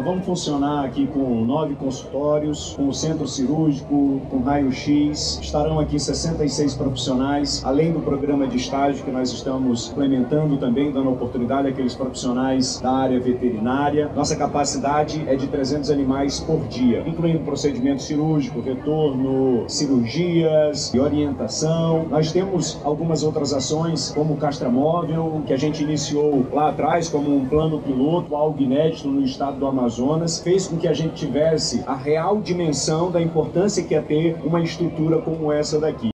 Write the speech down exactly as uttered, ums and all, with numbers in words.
Nós vamos funcionar aqui com nove consultórios, com o centro cirúrgico, com raio-x. Estarão aqui sessenta e seis profissionais, além do programa de estágio que nós estamos implementando também, dando oportunidade àqueles profissionais da área veterinária. Nossa capacidade é de trezentos animais por dia, incluindo procedimento cirúrgico, retorno, cirurgias e orientação. Nós temos algumas outras ações, como o castramóvel, que a gente iniciou lá atrás como um plano piloto, algo inédito no estado do Amazonas, fez com que a gente tivesse a real dimensão da importância que é ter uma estrutura como essa daqui.